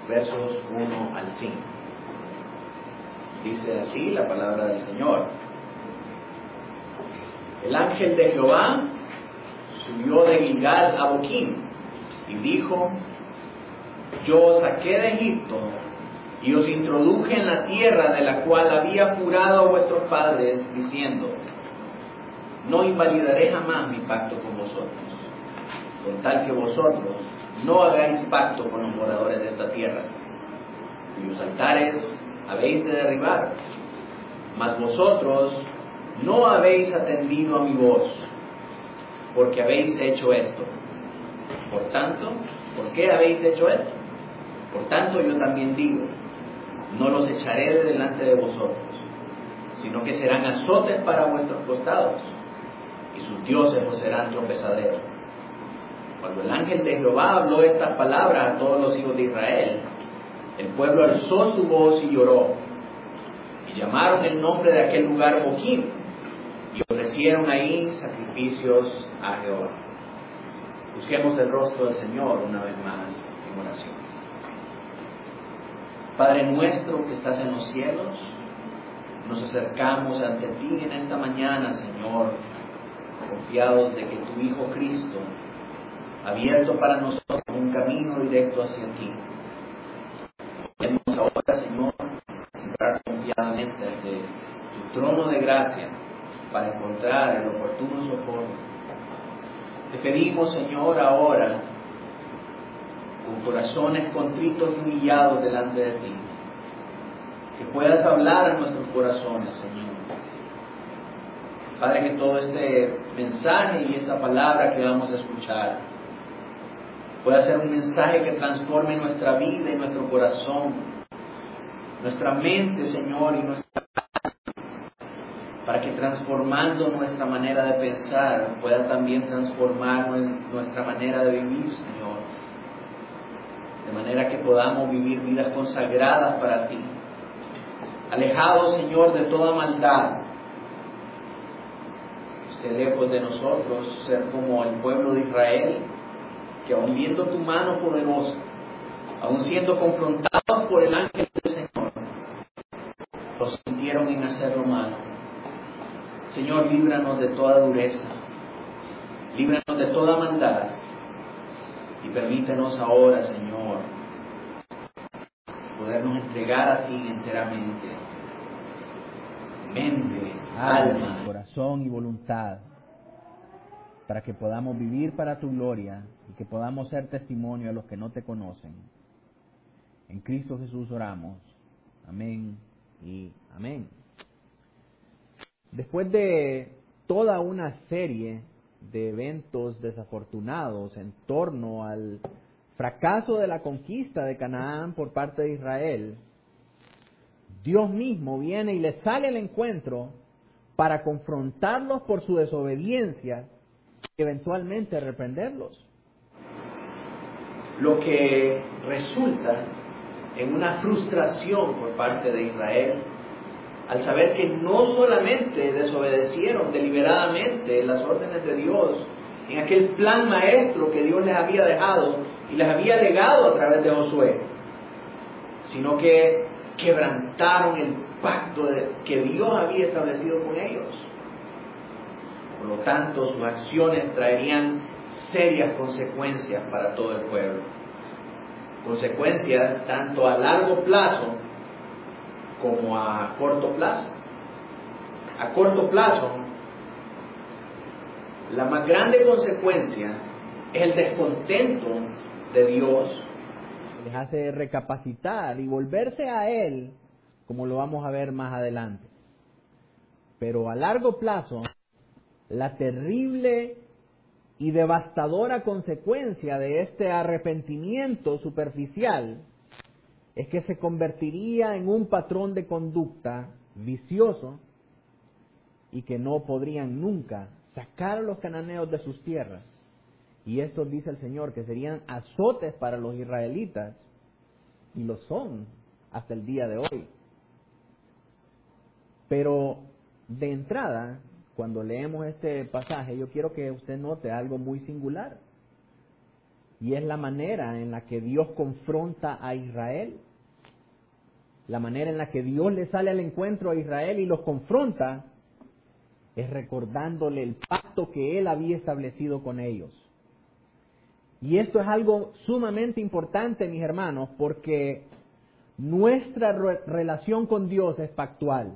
versos 1 al 5. Dice así la palabra del Señor. El ángel de Jehová subió de Gilgal a Boquim y dijo: yo os saqué de Egipto y os introduje en la tierra de la cual había jurado a vuestros padres, diciendo: no invalidaré jamás mi pacto con vosotros, con tal que vosotros no hagáis pacto con los moradores de esta tierra, cuyos altares habéis de derribar. Mas vosotros no habéis atendido a mi voz, porque habéis hecho esto. Por tanto, ¿por qué habéis hecho esto? Por tanto, yo también digo: no los echaré de delante de vosotros, sino que serán azotes para vuestros costados, y sus dioses os serán tropezaderos. Cuando el ángel de Jehová habló estas palabras a todos los hijos de Israel, el pueblo alzó su voz y lloró, y llamaron el nombre de aquel lugar Boquim, y ofrecieron ahí sacrificios a Jehová. Busquemos el rostro del Señor una vez más en oración. Padre nuestro que estás en los cielos, nos acercamos ante ti en esta mañana, Señor, confiados de que tu Hijo Cristo ha abierto para nosotros un camino directo hacia ti. Podemos ahora, Señor, entrar confiadamente ante tu trono de gracia para encontrar el oportuno socorro. Te pedimos, Señor, ahora, con corazones contritos y humillados delante de ti, que puedas hablar a nuestros corazones, Señor. Padre, que todo este mensaje y esta palabra que vamos a escuchar pueda ser un mensaje que transforme nuestra vida y nuestro corazón, nuestra mente, Señor, y nuestra para que transformando nuestra manera de pensar pueda también transformar nuestra manera de vivir, Señor, de manera que podamos vivir vidas consagradas para ti, alejados, Señor, de toda maldad. Esté lejos de nosotros ser como el pueblo de Israel, que aun viendo tu mano poderosa, aun siendo confrontados por el ángel del Señor, los sintieron en hacer lo malo. Señor, líbranos de toda dureza, líbranos de toda maldad, y permítenos ahora, Señor, podernos entregar a ti enteramente, mente, alma, corazón y voluntad, para que podamos vivir para tu gloria y que podamos ser testimonio a los que no te conocen. En Cristo Jesús oramos. Amén y amén. Después de toda una serie de eventos desafortunados en torno al fracaso de la conquista de Canaán por parte de Israel, Dios mismo viene y les sale al encuentro para confrontarlos por su desobediencia y eventualmente reprenderlos. lo que resulta en una frustración por parte de Israel, al saber que no solamente desobedecieron deliberadamente las órdenes de Dios en aquel plan maestro que Dios les había dejado y les había legado a través de Josué, sino que quebrantaron el pacto que Dios había establecido con ellos. Por lo tanto, sus acciones traerían serias consecuencias para todo el pueblo. Consecuencias tanto a largo plazo como a corto plazo. A corto plazo, la más grande consecuencia es el descontento de Dios. Les hace recapacitar y volverse a Él, como lo vamos a ver más adelante. Pero a largo plazo, la terrible y devastadora consecuencia de este arrepentimiento superficial es que se convertiría en un patrón de conducta vicioso y que no podrían nunca sacar a los cananeos de sus tierras. Y esto dice el Señor, que serían azotes para los israelitas, y lo son hasta el día de hoy. Pero de entrada, cuando leemos este pasaje, yo quiero que usted note algo muy singular. Y es la manera en la que Dios confronta a Israel. La manera en la que Dios le sale al encuentro a Israel y los confronta es recordándole el pacto que Él había establecido con ellos. Y esto es algo sumamente importante, mis hermanos, porque nuestra relación con Dios es pactual.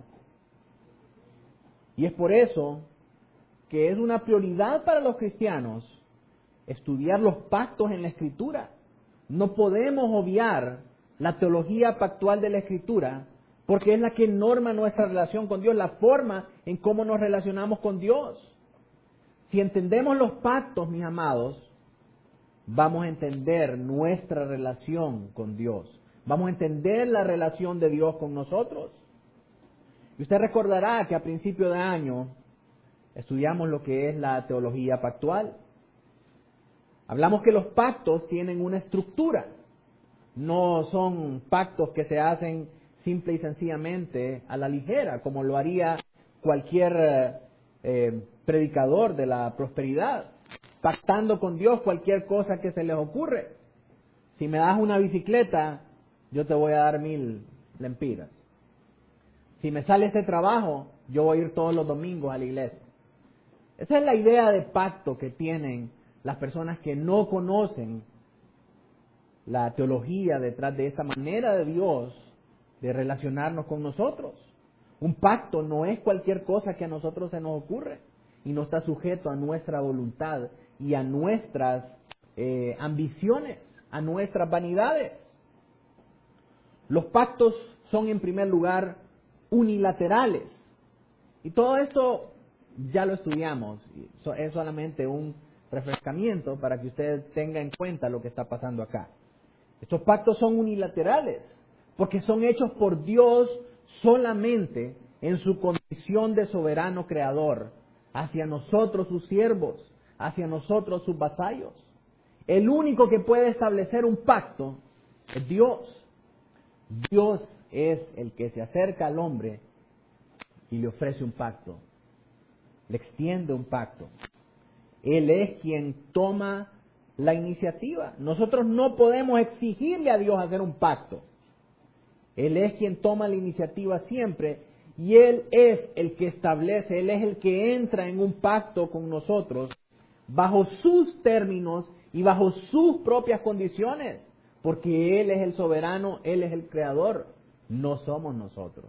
Y es por eso que es una prioridad para los cristianos estudiar los pactos en la Escritura. No podemos obviar la teología pactual de la Escritura porque es la que norma nuestra relación con Dios, la forma en cómo nos relacionamos con Dios. Si entendemos los pactos, mis amados, vamos a entender nuestra relación con Dios. Vamos a entender la relación de Dios con nosotros. Y usted recordará que a principio de año estudiamos lo que es la teología pactual. Hablamos que los pactos tienen una estructura. No son pactos que se hacen simple y sencillamente a la ligera, como lo haría cualquier predicador de la prosperidad, pactando con Dios cualquier cosa que se les ocurre. Si me das una bicicleta, yo te voy a dar 1000 lempiras. Si me sale este trabajo, yo voy a ir todos los domingos a la iglesia. Esa es la idea de pacto que tienen las personas que no conocen la teología detrás de esta manera de Dios de relacionarnos con nosotros. Un pacto no es cualquier cosa que a nosotros se nos ocurre y no está sujeto a nuestra voluntad y a nuestras ambiciones, a nuestras vanidades. Los pactos son en primer lugar unilaterales. Y todo esto ya lo estudiamos. Es solamente un refrescamiento para que usted tenga en cuenta lo que está pasando acá. Estos pactos son unilaterales porque son hechos por Dios solamente en su condición de soberano creador hacia nosotros sus siervos, hacia nosotros sus vasallos. El único que puede establecer un pacto es Dios. Dios es el que se acerca al hombre y le ofrece un pacto, le extiende un pacto. Él es quien toma la iniciativa. Nosotros no podemos exigirle a Dios hacer un pacto. Él es quien toma la iniciativa siempre y Él es el que establece, Él es el que entra en un pacto con nosotros bajo sus términos y bajo sus propias condiciones, porque Él es el soberano, Él es el creador, no somos nosotros.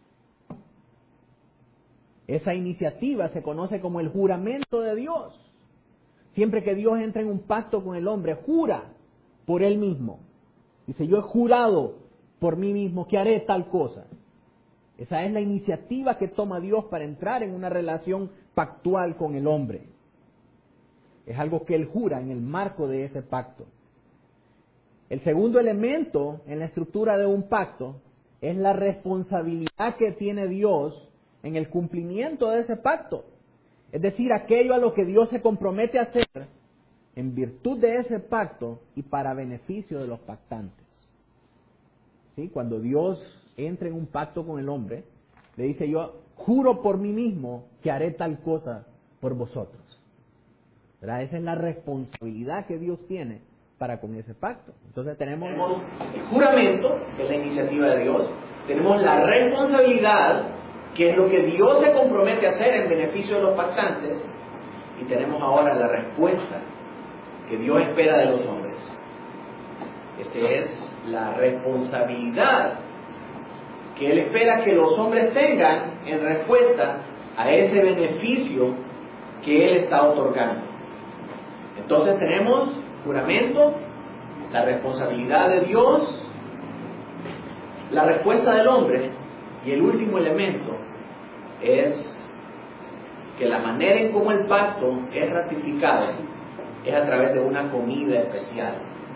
Esa iniciativa se conoce como el juramento de Dios. Siempre que Dios entra en un pacto con el hombre, jura por Él mismo. Dice, yo he jurado por mí mismo que haré tal cosa. Esa es la iniciativa que toma Dios para entrar en una relación pactual con el hombre. Es algo que Él jura en el marco de ese pacto. El segundo elemento en la estructura de un pacto es la responsabilidad que tiene Dios en el cumplimiento de ese pacto. Es decir, aquello a lo que Dios se compromete a hacer en virtud de ese pacto y para beneficio de los pactantes. ¿Sí? Cuando Dios entra en un pacto con el hombre, le dice, yo juro por mí mismo que haré tal cosa por vosotros. ¿Verdad? Esa es la responsabilidad que Dios tiene para con ese pacto. Entonces tenemos el juramento, que es la iniciativa de Dios. Tenemos la responsabilidad, que es lo que Dios se compromete a hacer en beneficio de los pactantes. Y tenemos ahora la respuesta que Dios espera de los hombres. Esta es la responsabilidad que Él espera que los hombres tengan en respuesta a ese beneficio que Él está otorgando. Entonces tenemos juramento, la responsabilidad de Dios, la respuesta del hombre, y el último elemento es que la manera en cómo el pacto es ratificado es a través de una comida especial.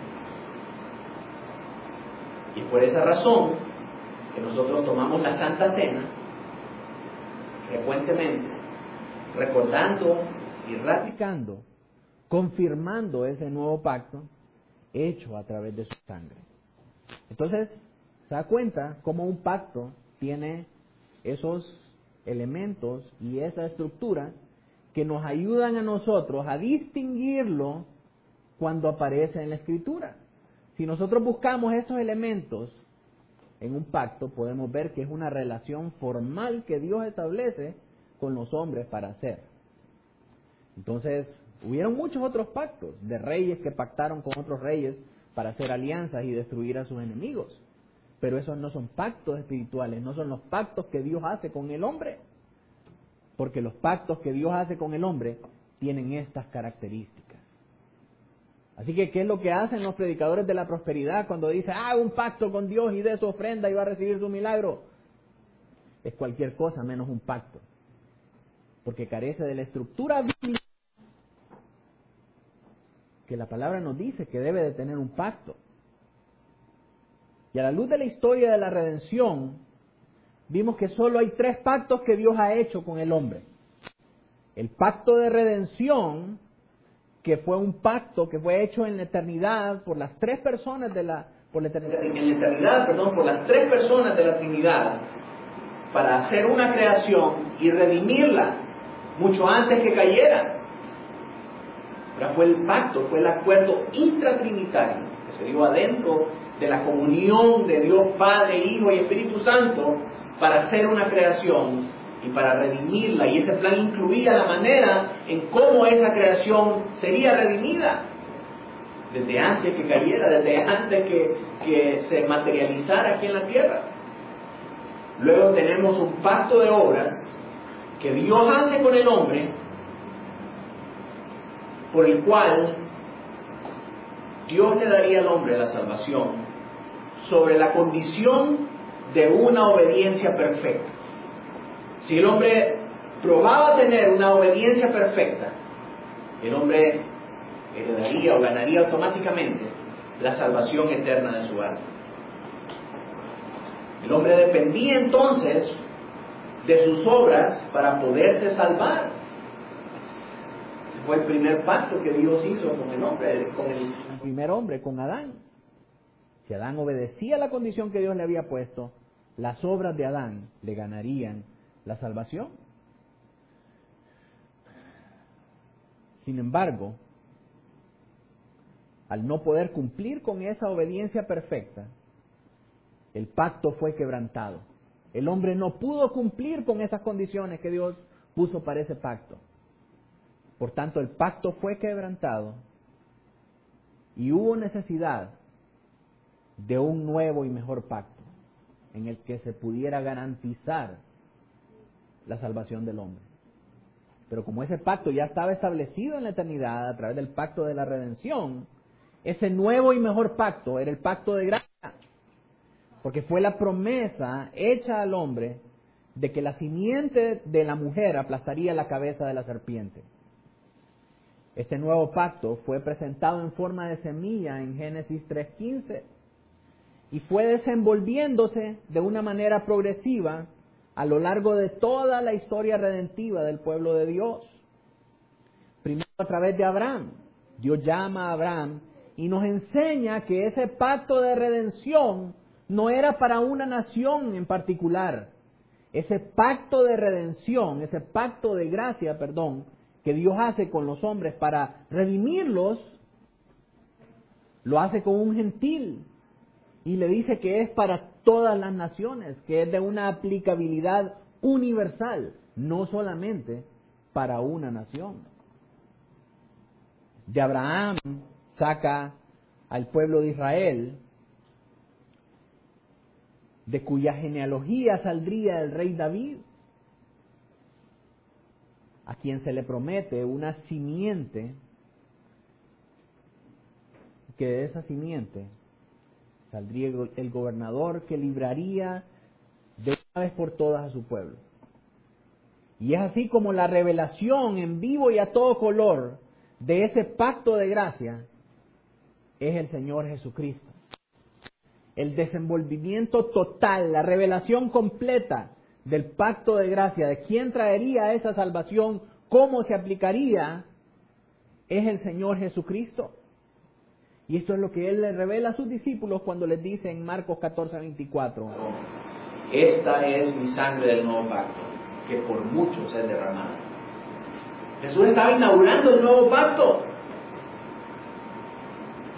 Y por esa razón que nosotros tomamos la Santa Cena frecuentemente, recordando y ratificando, confirmando ese nuevo pacto hecho a través de su sangre. Entonces, se da cuenta cómo un pacto tiene esos elementos y esa estructura que nos ayudan a nosotros a distinguirlo cuando aparece en la Escritura. Si nosotros buscamos estos elementos en un pacto, podemos ver que es una relación formal que Dios establece con los hombres para hacer. Entonces, hubieron muchos otros pactos de reyes que pactaron con otros reyes para hacer alianzas y destruir a sus enemigos. Pero esos no son pactos espirituales, no son los pactos que Dios hace con el hombre. Porque los pactos que Dios hace con el hombre tienen estas características. Así que, ¿qué es lo que hacen los predicadores de la prosperidad cuando dicen, un pacto con Dios y dé su ofrenda y va a recibir su milagro? Es cualquier cosa menos un pacto. Porque carece de la estructura bíblica que la palabra nos dice que debe de tener un pacto. Y a la luz de la historia de la redención, vimos que solo hay 3 pactos que Dios ha hecho con el hombre. El pacto de redención, que fue un pacto que fue hecho en la eternidad por las 3 personas por las 3 personas de la Trinidad, para hacer una creación y redimirla mucho antes que cayera. Ahora fue el pacto, fue el acuerdo intratrinitario que se dio adentro de la comunión de Dios Padre, Hijo y Espíritu Santo para hacer una creación y para redimirla. Y ese plan incluía la manera en cómo esa creación sería redimida. Desde antes que cayera, desde antes que se materializara aquí en la tierra. Luego tenemos un pacto de obras que Dios hace con el hombre, por el cual Dios le daría al hombre la salvación sobre la condición de una obediencia perfecta. Si el hombre probaba tener una obediencia perfecta, el hombre heredaría o ganaría automáticamente la salvación eterna de su alma. El hombre dependía entonces de sus obras para poderse salvar. Ese fue el primer pacto que Dios hizo con el hombre, con el primer hombre, con Adán. Si Adán obedecía la condición que Dios le había puesto, las obras de Adán le ganarían la salvación. Sin embargo, al no poder cumplir con esa obediencia perfecta, el pacto fue quebrantado. El hombre no pudo cumplir con esas condiciones que Dios puso para ese pacto. Por tanto, el pacto fue quebrantado y hubo necesidad de un nuevo y mejor pacto en el que se pudiera garantizar la salvación del hombre. Pero como ese pacto ya estaba establecido en la eternidad a través del pacto de la redención, ese nuevo y mejor pacto era el pacto de gracia, porque fue la promesa hecha al hombre de que la simiente de la mujer aplastaría la cabeza de la serpiente. Este nuevo pacto fue presentado en forma de semilla en Génesis 3:15 y fue desenvolviéndose de una manera progresiva a lo largo de toda la historia redentiva del pueblo de Dios. Primero a través de Abraham. Dios llama a Abraham y nos enseña que ese pacto de redención no era para una nación en particular. Ese pacto de redención, ese pacto de gracia, que Dios hace con los hombres para redimirlos, lo hace con un gentil y le dice que es para todas las naciones, que es de una aplicabilidad universal, no solamente para una nación. De Abraham saca al pueblo de Israel, de cuya genealogía saldría el rey David, a quien se le promete una simiente, que de esa simiente saldría el gobernador que libraría de una vez por todas a su pueblo. Y es así como la revelación en vivo y a todo color de ese pacto de gracia es el Señor Jesucristo. El desenvolvimiento total, la revelación completa del pacto de gracia, de quién traería esa salvación, cómo se aplicaría, es el Señor Jesucristo. Y esto es lo que Él le revela a sus discípulos cuando les dice en Marcos 14:24: esta es mi sangre del nuevo pacto, que por muchos es derramada. Jesús estaba inaugurando el nuevo pacto.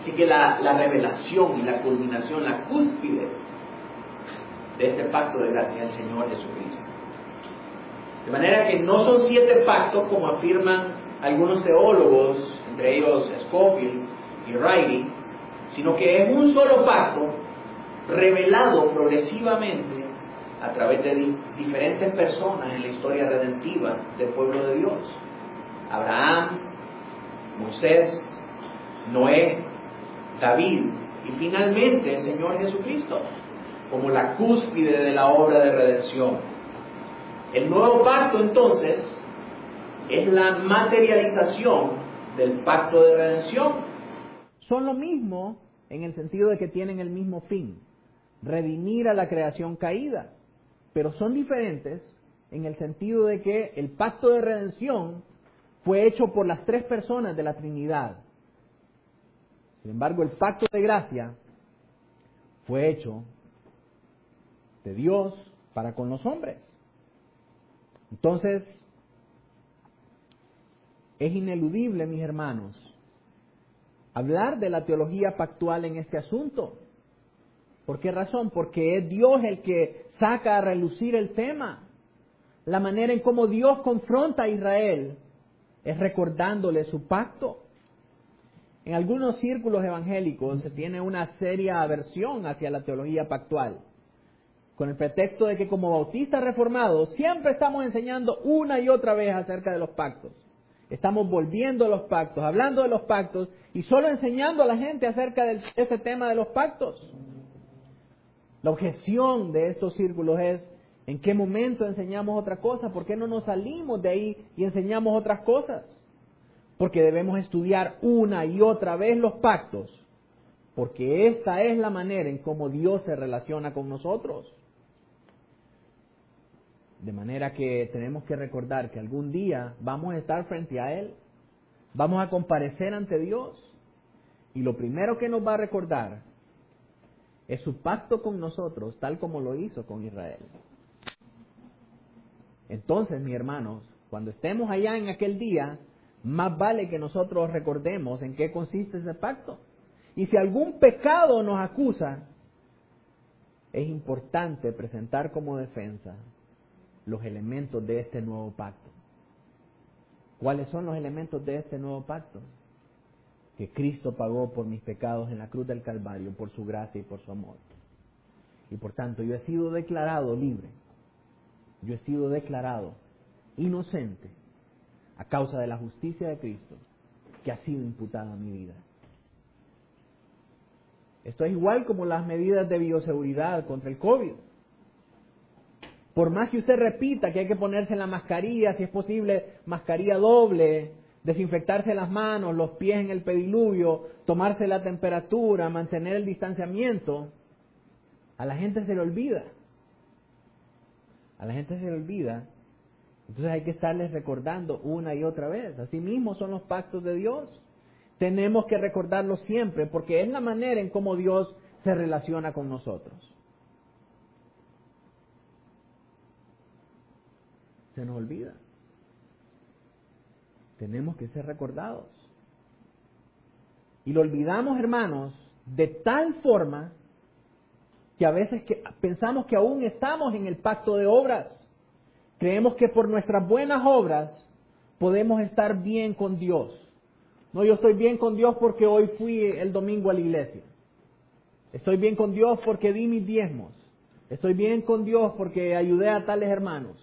Así que la revelación y la culminación, la cúspide de este pacto de gracia es el Señor Jesucristo. De manera que no son 7 pactos como afirman algunos teólogos, entre ellos Scofield y Riley, sino que es un solo pacto revelado progresivamente a través de diferentes personas en la historia redentiva del pueblo de Dios. Abraham, Moisés, Noé, David y finalmente el Señor Jesucristo, como la cúspide de la obra de redención. El nuevo pacto entonces es la materialización del pacto de redención. Son lo mismo en el sentido de que tienen el mismo fin, redimir a la creación caída, pero son diferentes en el sentido de que el pacto de redención fue hecho por las 3 personas de la Trinidad. Sin embargo, el pacto de gracia fue hecho de Dios para con los hombres. Entonces, es ineludible, mis hermanos, hablar de la teología pactual en este asunto. ¿Por qué razón? Porque es Dios el que saca a relucir el tema. La manera en cómo Dios confronta a Israel es recordándole su pacto. En algunos círculos evangélicos se tiene una seria aversión hacia la teología pactual, con el pretexto de que como bautistas reformados siempre estamos enseñando una y otra vez acerca de los pactos. Estamos volviendo a los pactos, hablando de los pactos y solo enseñando a la gente acerca de ese tema de los pactos. La objeción de estos círculos es: ¿en qué momento enseñamos otra cosa? ¿Por qué no nos salimos de ahí y enseñamos otras cosas? Porque debemos estudiar una y otra vez los pactos, porque esta es la manera en cómo Dios se relaciona con nosotros. De manera que tenemos que recordar que algún día vamos a estar frente a Él, vamos a comparecer ante Dios, y lo primero que nos va a recordar es su pacto con nosotros, tal como lo hizo con Israel. Entonces, mis hermanos, cuando estemos allá en aquel día, más vale que nosotros recordemos en qué consiste ese pacto. Y si algún pecado nos acusa, es importante presentar como defensa los elementos de este nuevo pacto. ¿Cuáles son los elementos de este nuevo pacto? Que Cristo pagó por mis pecados en la cruz del Calvario, por su gracia y por su amor. Y por tanto, yo he sido declarado libre. Yo he sido declarado inocente a causa de la justicia de Cristo que ha sido imputada a mi vida. Esto es igual como las medidas de bioseguridad contra el COVID. Por más que usted repita que hay que ponerse la mascarilla, si es posible, mascarilla doble, desinfectarse las manos, los pies en el pediluvio, tomarse la temperatura, mantener el distanciamiento, a la gente se le olvida. A la gente se le olvida. Entonces hay que estarles recordando una y otra vez. Así mismo son los pactos de Dios. Tenemos que recordarlos siempre porque es la manera en cómo Dios se relaciona con nosotros. Se nos olvida. Tenemos que ser recordados. Y lo olvidamos, hermanos, de tal forma que a veces pensamos que aún estamos en el pacto de obras. Creemos que por nuestras buenas obras podemos estar bien con Dios. No, yo estoy bien con Dios porque hoy fui el domingo a la iglesia. Estoy bien con Dios porque di mis diezmos. Estoy bien con Dios porque ayudé a tales hermanos.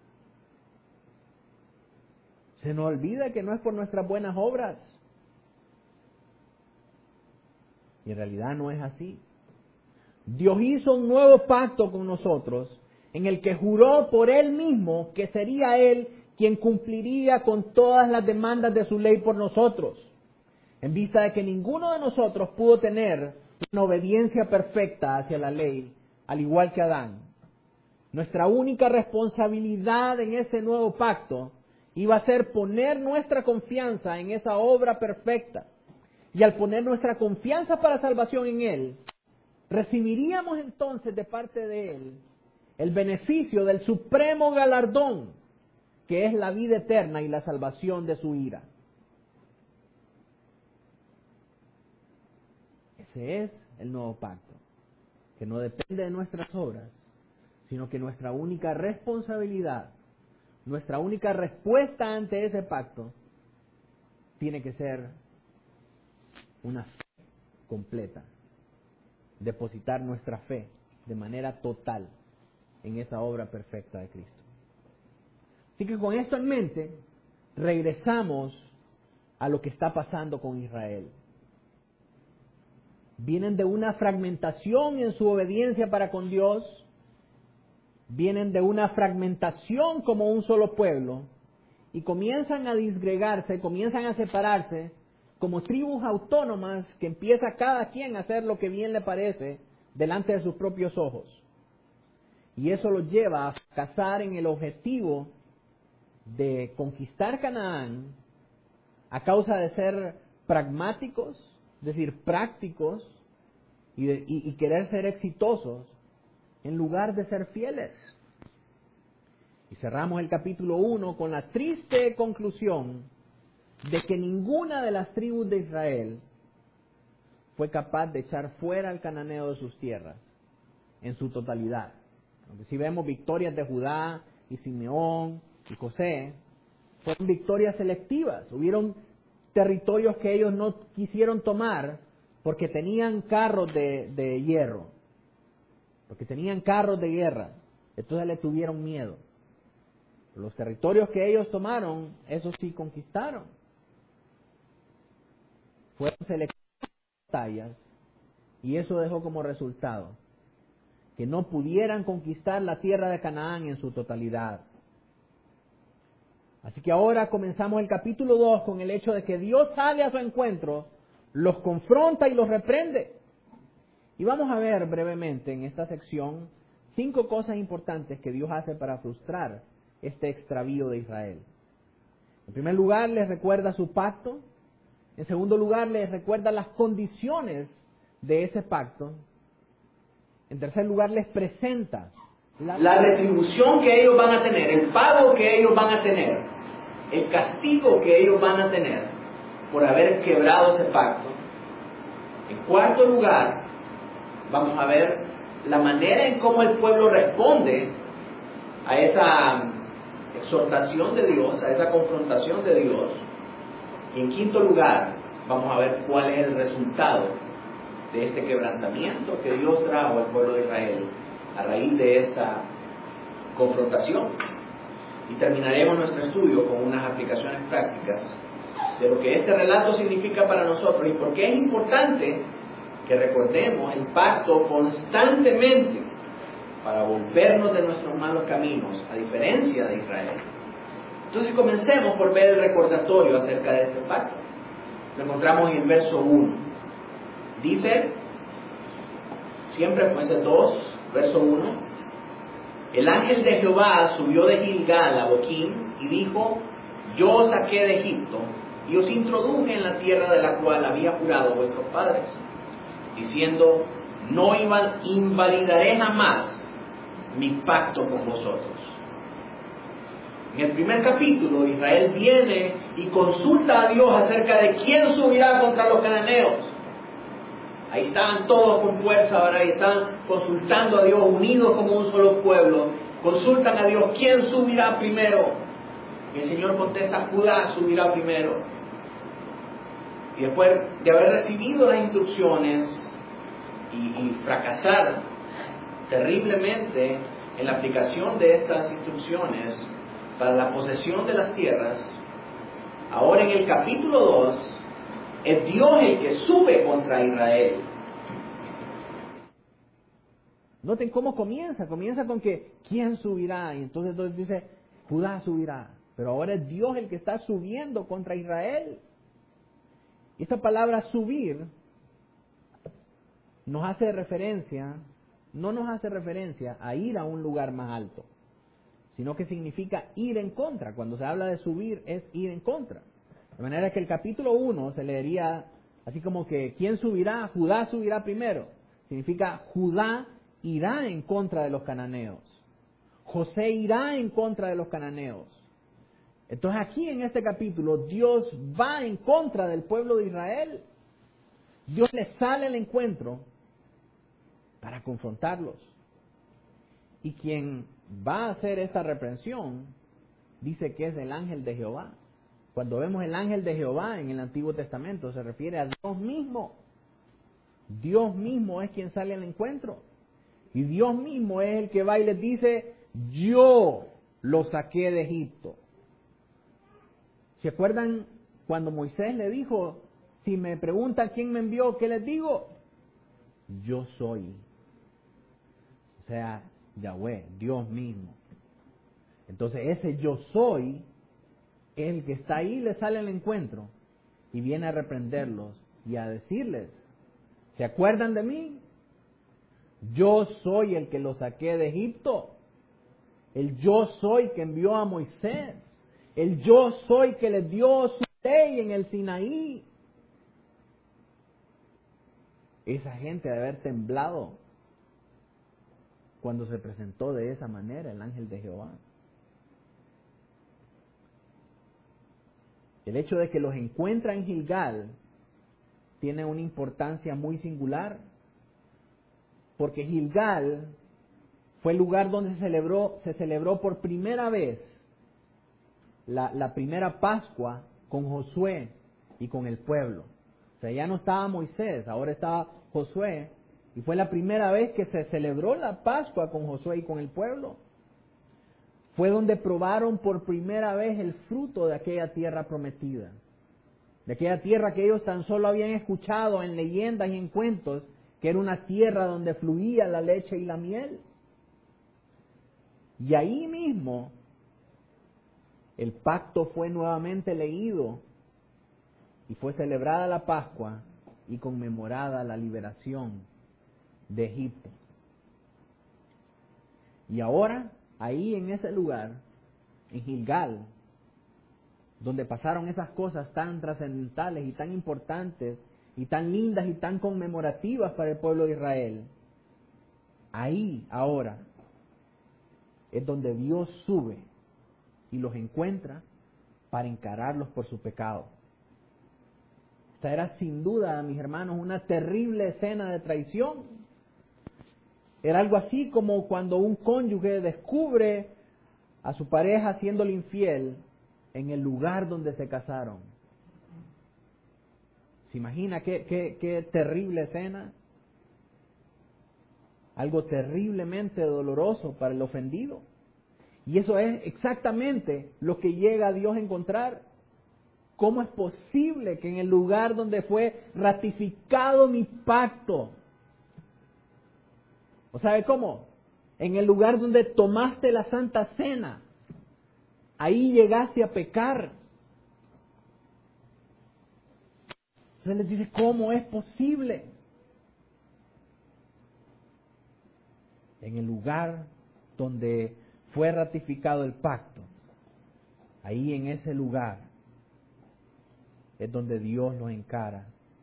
Se nos olvida que no es por nuestras buenas obras. Y en realidad no es así. Dios hizo un nuevo pacto con nosotros en el que juró por Él mismo que sería Él quien cumpliría con todas las demandas de su ley por nosotros, en vista de que ninguno de nosotros pudo tener una obediencia perfecta hacia la ley, al igual que Adán. Nuestra única responsabilidad en ese nuevo pacto iba a ser poner nuestra confianza en esa obra perfecta. Y al poner nuestra confianza para salvación en Él, recibiríamos entonces de parte de Él el beneficio del supremo galardón, que es la vida eterna y la salvación de su ira. Ese es el nuevo pacto, que no depende de nuestras obras, sino que nuestra única responsabilidad, nuestra única respuesta ante ese pacto, tiene que ser una fe completa, depositar nuestra fe de manera total en esa obra perfecta de Cristo. Así que con esto en mente, regresamos a lo que está pasando con Israel. Vienen de una fragmentación en su obediencia para con Dios, vienen de una fragmentación como un solo pueblo, y comienzan a disgregarse, comienzan a separarse como tribus autónomas que empieza cada quien a hacer lo que bien le parece delante de sus propios ojos. Y eso los lleva a fracasar en el objetivo de conquistar Canaán a causa de ser pragmáticos, es decir, prácticos, y querer ser exitosos en lugar de ser fieles. Y cerramos el capítulo 1 con la triste conclusión de que ninguna de las tribus de Israel fue capaz de echar fuera al cananeo de sus tierras en su totalidad. Aunque si vemos victorias de Judá y Simeón y José, fueron victorias selectivas. Hubieron territorios que ellos no quisieron tomar porque tenían carros de hierro, porque tenían carros de guerra, entonces le tuvieron miedo. Los territorios que ellos tomaron, esos sí conquistaron. Fueron selectivas batallas y eso dejó como resultado que no pudieran conquistar la tierra de Canaán en su totalidad. Así que ahora comenzamos el capítulo 2 con el hecho de que Dios sale a su encuentro, los confronta y los reprende. Y vamos a ver brevemente en esta sección 5 cosas importantes que Dios hace para frustrar este extravío de Israel. En primer lugar, les recuerda su pacto. En segundo lugar, les recuerda las condiciones de ese pacto. En tercer lugar, les presenta la retribución que ellos van a tener, el pago que ellos van a tener, el castigo que ellos van a tener por haber quebrado ese pacto. En cuarto lugar, vamos a ver la manera en cómo el pueblo responde a esa exhortación de Dios, a esa confrontación de Dios. Y en quinto lugar, vamos a ver cuál es el resultado de este quebrantamiento que Dios trajo al pueblo de Israel a raíz de esta confrontación. Y terminaremos nuestro estudio con unas aplicaciones prácticas de lo que este relato significa para nosotros y por qué es importante que recordemos el pacto constantemente para volvernos de nuestros malos caminos, a diferencia de Israel. Entonces comencemos por ver el recordatorio acerca de este pacto. Lo encontramos en el verso 1. Dice, siempre fuese 2, verso 1, el ángel de Jehová subió de Gilgal a Boquim y dijo, yo os saqué de Egipto y os introduje en la tierra de la cual había jurado vuestros padres, diciendo, no invalidaré jamás mi pacto con vosotros. En el primer capítulo, Israel viene y consulta a Dios acerca de quién subirá contra los cananeos. Ahí estaban todos con fuerza, ahora y están consultando a Dios, unidos como un solo pueblo. Consultan a Dios, ¿quién subirá primero? Y el Señor contesta, Judá subirá primero. Y después de haber recibido las instrucciones y fracasar terriblemente en la aplicación de estas instrucciones para la posesión de las tierras, ahora en el capítulo 2, es Dios el que sube contra Israel. Noten cómo comienza con que ¿quién subirá? Y entonces dice, Judá subirá. Pero ahora es Dios el que está subiendo contra Israel. Y esta palabra subir no nos hace referencia a ir a un lugar más alto, sino que significa ir en contra. Cuando se habla de subir es ir en contra. De manera que el capítulo 1 se leería así como que ¿quién subirá? Judá subirá primero. Significa Judá irá en contra de los cananeos. José irá en contra de los cananeos. Entonces aquí en este capítulo Dios va en contra del pueblo de Israel. Dios les sale al encuentro para confrontarlos. Y quien va a hacer esta reprensión dice que es el ángel de Jehová. Cuando vemos el ángel de Jehová en el Antiguo Testamento se refiere a Dios mismo. Dios mismo es quien sale al encuentro. Y Dios mismo es el que va y les dice, yo lo saqué de Egipto. ¿Se acuerdan cuando Moisés le dijo, si me preguntan quién me envió, qué les digo? Yo soy. O sea, Yahweh, Dios mismo. Entonces ese yo soy, el que está ahí le sale al encuentro y viene a reprenderlos y a decirles, ¿se acuerdan de mí? Yo soy el que los saqué de Egipto. El yo soy que envió a Moisés. El yo soy que les dio su ley en el Sinaí. Esa gente debe haber temblado cuando se presentó de esa manera el ángel de Jehová. El hecho de que los encuentra en Gilgal tiene una importancia muy singular, porque Gilgal fue el lugar donde se celebró por primera vez la primera Pascua con Josué y con el pueblo. O sea, ya no estaba Moisés, ahora estaba Josué, y fue la primera vez que se celebró la Pascua con Josué y con el pueblo. Fue donde probaron por primera vez el fruto de aquella tierra prometida, de aquella tierra que ellos tan solo habían escuchado en leyendas y en cuentos, que era una tierra donde fluía la leche y la miel. Y ahí mismo el pacto fue nuevamente leído y fue celebrada la Pascua y conmemorada la liberación de Egipto. Y ahora, ahí en ese lugar, en Gilgal, donde pasaron esas cosas tan trascendentales y tan importantes y tan lindas y tan conmemorativas para el pueblo de Israel, ahí ahora es donde Dios sube y los encuentra para encararlos por su pecado. Esta era sin duda, mis hermanos, una terrible escena de traición. Era algo así como cuando un cónyuge descubre a su pareja haciéndole infiel en el lugar donde se casaron. ¿Se imagina qué terrible escena? Algo terriblemente doloroso para el ofendido. Y eso es exactamente lo que llega a Dios a encontrar. ¿Cómo es posible que en el lugar donde fue ratificado mi pacto, ¿o sabe cómo? En el lugar donde tomaste la Santa Cena, ahí llegaste a pecar? Entonces les dice, ¿cómo es posible? En el lugar donde fue ratificado el pacto, ahí en ese lugar es donde Dios los encara.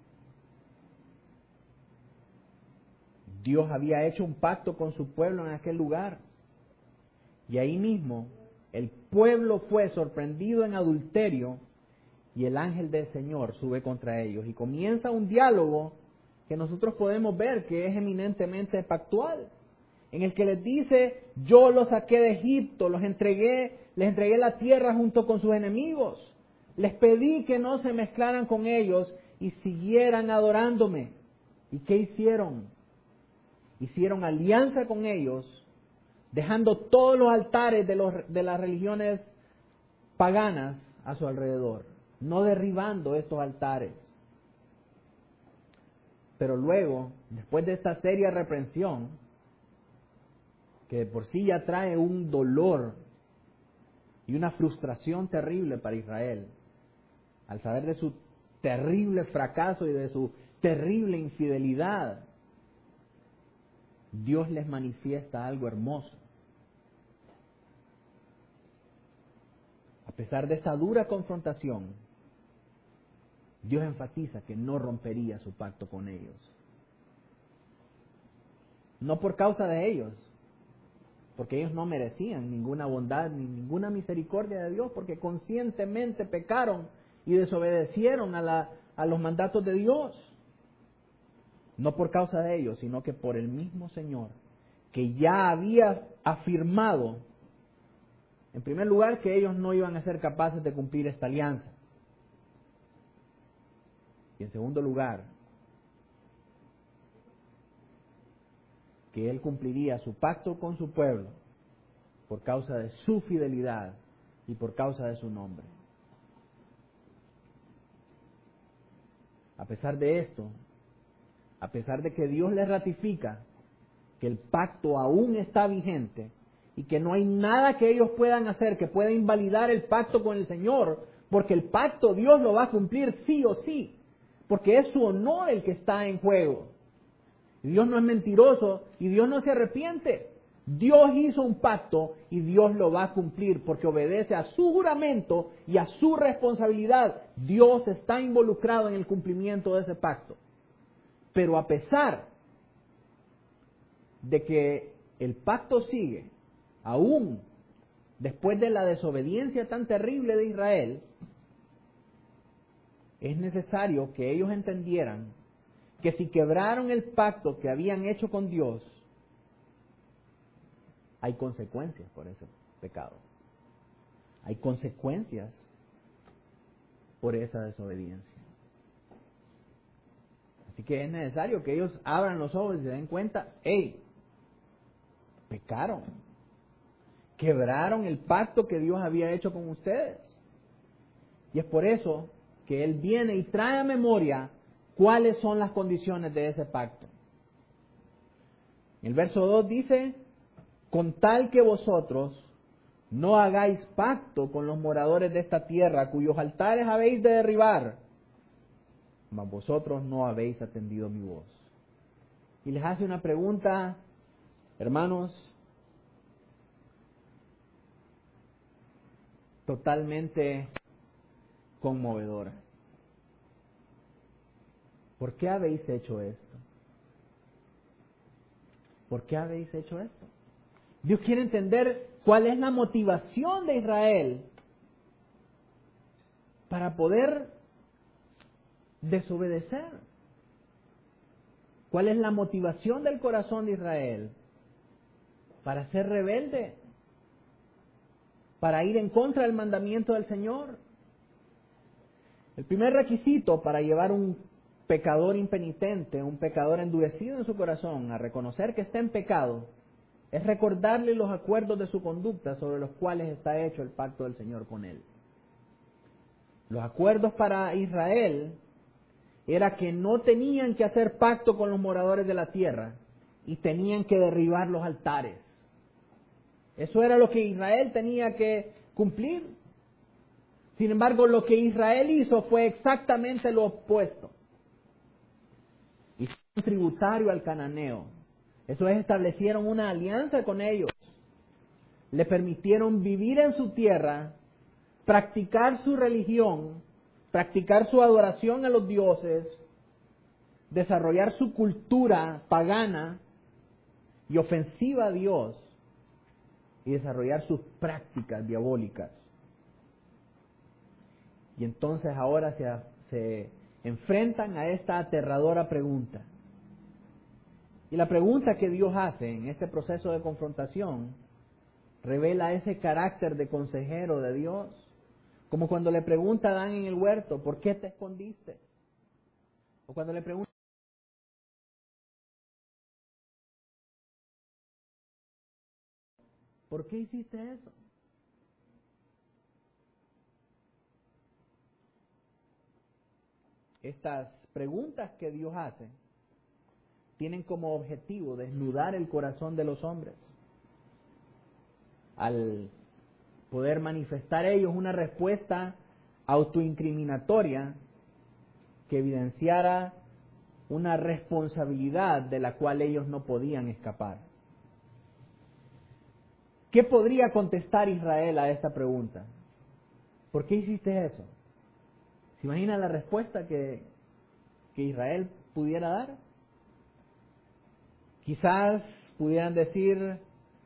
Dios había hecho un pacto con su pueblo en aquel lugar. Y ahí mismo el pueblo fue sorprendido en adulterio y el ángel del Señor sube contra ellos. Y comienza un diálogo que nosotros podemos ver que es eminentemente pactual, en el que les dice, yo los saqué de Egipto, les entregué la tierra junto con sus enemigos. Les pedí que no se mezclaran con ellos y siguieran adorándome. ¿Y qué hicieron? Hicieron alianza con ellos, dejando todos los altares de las religiones paganas a su alrededor, no derribando estos altares. Pero luego, después de esta seria reprensión, que de por sí ya trae un dolor y una frustración terrible para Israel, al saber de su terrible fracaso y de su terrible infidelidad, Dios les manifiesta algo hermoso. A pesar de esta dura confrontación, Dios enfatiza que no rompería su pacto con ellos. No por causa de ellos, porque ellos no merecían ninguna bondad ni ninguna misericordia de Dios, porque conscientemente pecaron y desobedecieron a los mandatos de Dios. No por causa de ellos, sino que por el mismo Señor, que ya había afirmado, en primer lugar, que ellos no iban a ser capaces de cumplir esta alianza. Y en segundo lugar, que Él cumpliría su pacto con su pueblo por causa de su fidelidad y por causa de su nombre. A pesar de esto, a pesar de que Dios les ratifica que el pacto aún está vigente y que no hay nada que ellos puedan hacer que pueda invalidar el pacto con el Señor, porque el pacto Dios lo va a cumplir sí o sí, porque es su honor el que está en juego. Dios no es mentiroso y Dios no se arrepiente. Dios hizo un pacto y Dios lo va a cumplir porque obedece a su juramento y a su responsabilidad. Dios está involucrado en el cumplimiento de ese pacto. Pero a pesar de que el pacto sigue, aún después de la desobediencia tan terrible de Israel, es necesario que ellos entendieran que si quebraron el pacto que habían hecho con Dios, hay consecuencias por ese pecado. Hay consecuencias por esa desobediencia. Así que es necesario que ellos abran los ojos y se den cuenta, ¡hey! Pecaron. Quebraron el pacto que Dios había hecho con ustedes. Y es por eso que Él viene y trae a memoria cuáles son las condiciones de ese pacto. El verso 2 dice, con tal que vosotros no hagáis pacto con los moradores de esta tierra, cuyos altares habéis de derribar, mas vosotros no habéis atendido mi voz. Y les hace una pregunta, hermanos, totalmente conmovedora. ¿Por qué habéis hecho esto? ¿Por qué habéis hecho esto? Dios quiere entender cuál es la motivación de Israel para poder desobedecer. ¿Cuál es la motivación del corazón de Israel para ser rebelde? Para ir en contra del mandamiento del Señor. El primer requisito para llevar un pecador impenitente, un pecador endurecido en su corazón, a reconocer que está en pecado, es recordarle los acuerdos de su conducta sobre los cuales está hecho el pacto del Señor con él. Los acuerdos para Israel era que no tenían que hacer pacto con los moradores de la tierra y tenían que derribar los altares. Eso era lo que Israel tenía que cumplir. Sin embargo, lo que Israel hizo fue exactamente lo opuesto. Hicieron tributario al cananeo. Eso es, establecieron una alianza con ellos. Le permitieron vivir en su tierra, practicar su religión, practicar su adoración a los dioses, desarrollar su cultura pagana y ofensiva a Dios, y desarrollar sus prácticas diabólicas. Y entonces ahora se enfrentan a esta aterradora pregunta. Y la pregunta que Dios hace en este proceso de confrontación revela ese carácter de consejero de Dios. Como cuando le pregunta a Adán en el huerto, ¿por qué te escondiste? O cuando le pregunta, ¿por qué hiciste eso? Estas preguntas que Dios hace tienen como objetivo desnudar el corazón de los hombres. Al poder manifestar ellos una respuesta autoincriminatoria que evidenciara una responsabilidad de la cual ellos no podían escapar. ¿Qué podría contestar Israel a esta pregunta? ¿Por qué hiciste eso? ¿Se imagina la respuesta que Israel pudiera dar? Quizás pudieran decir,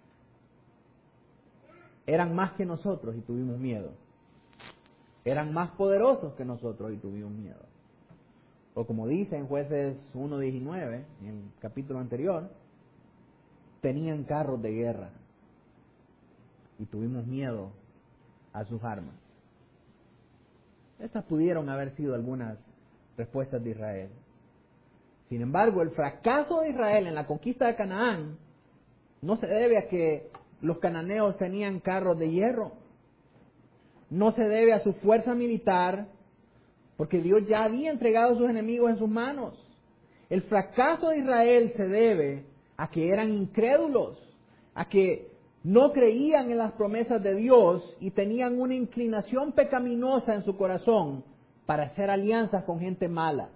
eran más que nosotros y tuvimos miedo. Eran más poderosos que nosotros y tuvimos miedo. o como dice en Jueces 1:19, en el capítulo anterior, tenían carros de guerra y tuvimos miedo a sus armas. Estas pudieron haber sido algunas respuestas de Israel. Sin embargo, el fracaso de Israel en la conquista de Canaán no se debe a que los cananeos tenían carros de hierro. No se debe a su fuerza militar, porque Dios ya había entregado a sus enemigos en sus manos. El fracaso de Israel se debe a que eran incrédulos, a que no creían en las promesas de Dios y tenían una inclinación pecaminosa en su corazón para hacer alianzas con gente mala.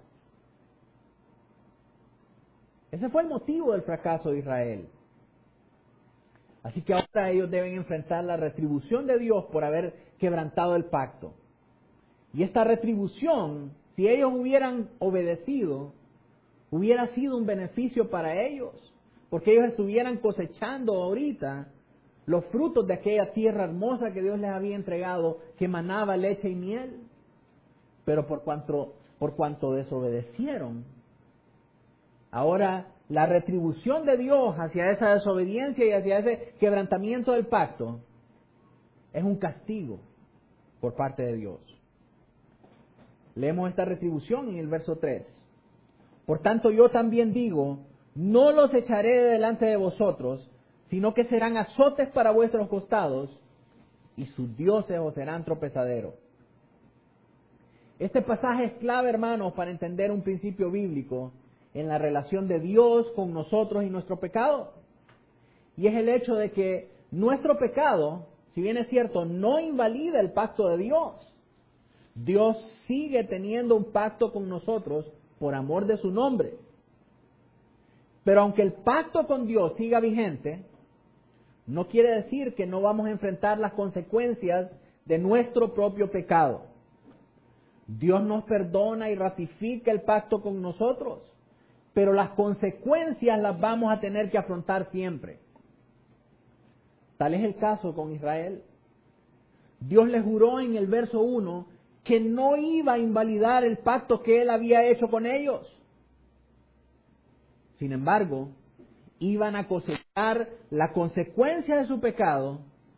Ese fue el motivo del fracaso de Israel. Así que ahora ellos deben enfrentar la retribución de Dios por haber quebrantado el pacto. Y esta retribución, si ellos hubieran obedecido, hubiera sido un beneficio para ellos, porque ellos estuvieran cosechando ahorita los frutos de aquella tierra hermosa que Dios les había entregado, que manaba leche y miel. Pero por cuanto desobedecieron, ahora la retribución de Dios hacia esa desobediencia y hacia ese quebrantamiento del pacto es un castigo por parte de Dios. Leemos esta retribución en el verso 3. Por tanto yo también digo, no los echaré de delante de vosotros, sino que serán azotes para vuestros costados, y sus dioses os serán tropezadero. Este pasaje es clave, hermanos, para entender un principio bíblico en la relación de Dios con nosotros y nuestro pecado. Y es el hecho de que nuestro pecado, si bien es cierto, no invalida el pacto de Dios. Dios sigue teniendo un pacto con nosotros por amor de su nombre. Pero aunque el pacto con Dios siga vigente, no quiere decir que no vamos a enfrentar las consecuencias de nuestro propio pecado. Dios nos perdona y ratifica el pacto con nosotros, pero las consecuencias las vamos a tener que afrontar siempre. Tal es el caso con Israel. Dios le juró en el verso 1 que no iba a invalidar el pacto que Él había hecho con ellos. Sin embargo, iban a cosechar la consecuencia de su pecado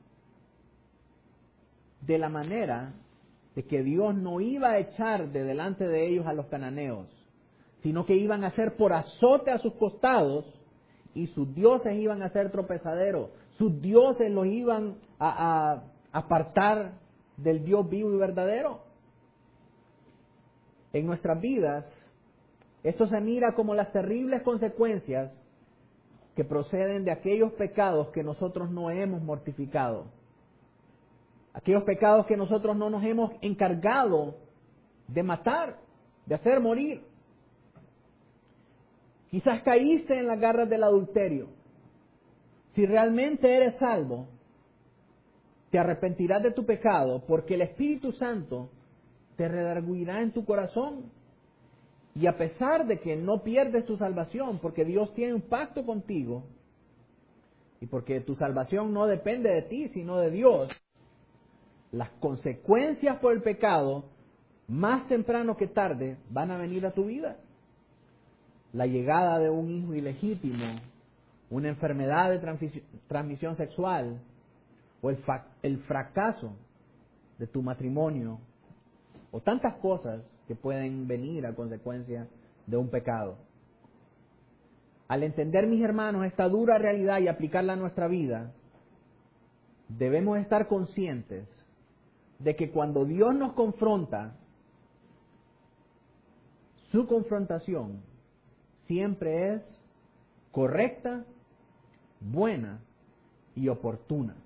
de la manera de que Dios no iba a echar de delante de ellos a los cananeos, sino que iban a hacer por azote a sus costados y sus dioses iban a ser tropezaderos. Sus dioses los iban a apartar del Dios vivo y verdadero. En nuestras vidas, esto se mira como las terribles consecuencias que proceden de aquellos pecados que nosotros no hemos mortificado. Aquellos pecados que nosotros no nos hemos encargado de matar, de hacer morir. Quizás caíste en las garras del adulterio. Si realmente eres salvo, te arrepentirás de tu pecado porque el Espíritu Santo te redarguirá en tu corazón. Y a pesar de que no pierdes tu salvación, porque Dios tiene un pacto contigo, y porque tu salvación no depende de ti, sino de Dios, las consecuencias por el pecado, más temprano que tarde, van a venir a tu vida. La llegada de un hijo ilegítimo, una enfermedad de transmisión sexual, o el fracaso de tu matrimonio, o tantas cosas que pueden venir a consecuencia de un pecado. Al entender, mis hermanos, esta dura realidad y aplicarla a nuestra vida, debemos estar conscientes de que cuando Dios nos confronta, su confrontación siempre es correcta, buena y oportuna.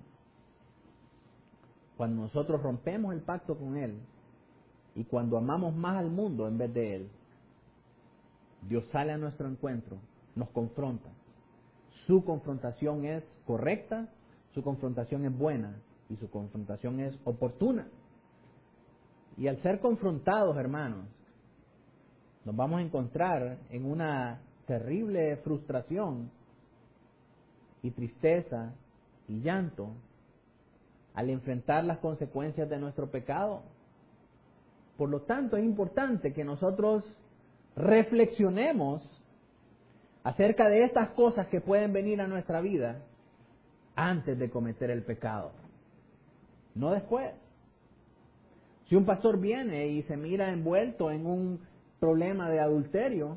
Cuando nosotros rompemos el pacto con Él y cuando amamos más al mundo en vez de Él, Dios sale a nuestro encuentro, nos confronta. Su confrontación es correcta, su confrontación es buena y su confrontación es oportuna. Y al ser confrontados, hermanos, nos vamos a encontrar en una terrible frustración y tristeza y llanto al enfrentar las consecuencias de nuestro pecado. Por lo tanto, es importante que nosotros reflexionemos acerca de estas cosas que pueden venir a nuestra vida antes de cometer el pecado, no después. Si un pastor viene y se mira envuelto en un problema de adulterio,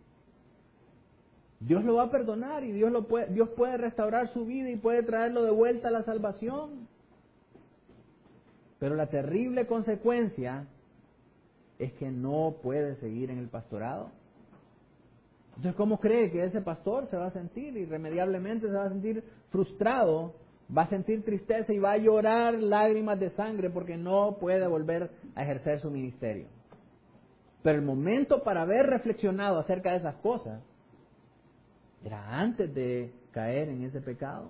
Dios lo va a perdonar y Dios puede restaurar su vida y puede traerlo de vuelta a la salvación. Pero la terrible consecuencia es que no puede seguir en el pastorado. Entonces, ¿cómo cree que ese pastor se va a sentir? Irremediablemente se va a sentir frustrado, va a sentir tristeza y va a llorar lágrimas de sangre porque no puede volver a ejercer su ministerio. Pero el momento para haber reflexionado acerca de esas cosas era antes de caer en ese pecado.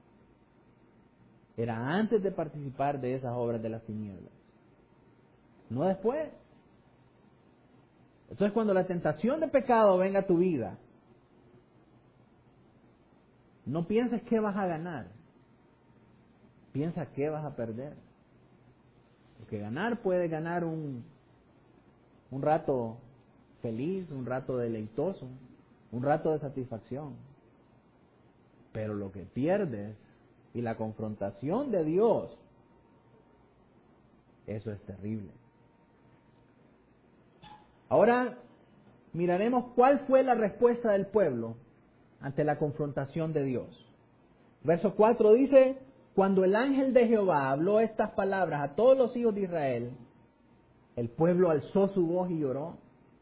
Era antes de participar de esas obras de las tinieblas. No después. Entonces, cuando la tentación de pecado venga a tu vida, no pienses qué vas a ganar. Piensa qué vas a perder. Porque ganar puede ganar un rato feliz, un rato deleitoso, un rato de satisfacción. Pero lo que pierdes y la confrontación de Dios, eso es terrible. Ahora miraremos cuál fue la respuesta del pueblo ante la confrontación de Dios. Verso 4 dice: cuando el ángel de Jehová habló estas palabras a todos los hijos de Israel, el pueblo alzó su voz y lloró.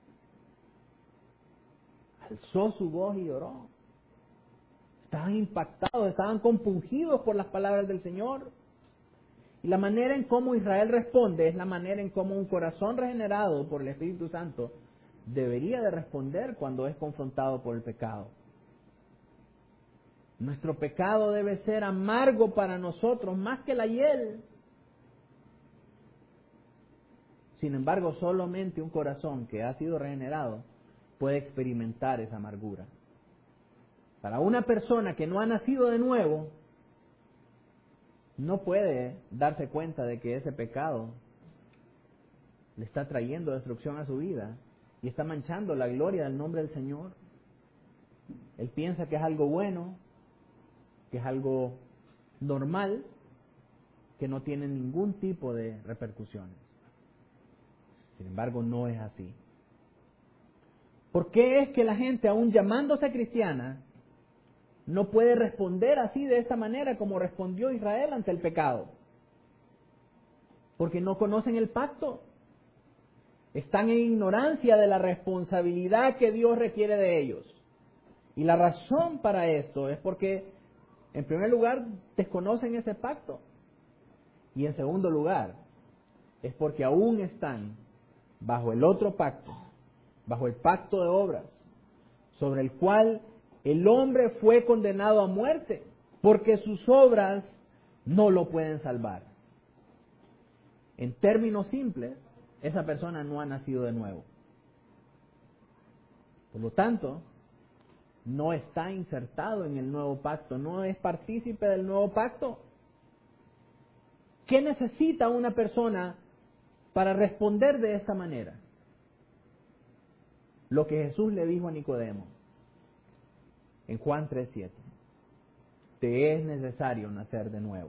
Alzó su voz y lloró. Estaban impactados, estaban compungidos por las palabras del Señor. Y la manera en cómo Israel responde es la manera en cómo un corazón regenerado por el Espíritu Santo debería de responder cuando es confrontado por el pecado. Nuestro pecado debe ser amargo para nosotros, más que la hiel. Sin embargo, solamente un corazón que ha sido regenerado puede experimentar esa amargura. Para una persona que no ha nacido de nuevo, no puede darse cuenta de que ese pecado le está trayendo destrucción a su vida y está manchando la gloria del nombre del Señor. Él piensa que es algo bueno, que es algo normal, que no tiene ningún tipo de repercusiones. Sin embargo, no es así. ¿Por qué es que la gente, aún llamándose cristiana, no puede responder así, de esta manera, como respondió Israel ante el pecado? Porque no conocen el pacto. Están en ignorancia de la responsabilidad que Dios requiere de ellos. Y la razón para esto es porque, en primer lugar, desconocen ese pacto. Y en segundo lugar, es porque aún están bajo el otro pacto, bajo el pacto de obras, sobre el cual el hombre fue condenado a muerte, porque sus obras no lo pueden salvar. En términos simples, esa persona no ha nacido de nuevo. Por lo tanto, no está insertado en el nuevo pacto, no es partícipe del nuevo pacto. ¿Qué necesita una persona para responder de esta manera? Lo que Jesús le dijo a Nicodemo en Juan 3:7. Te es necesario nacer de nuevo.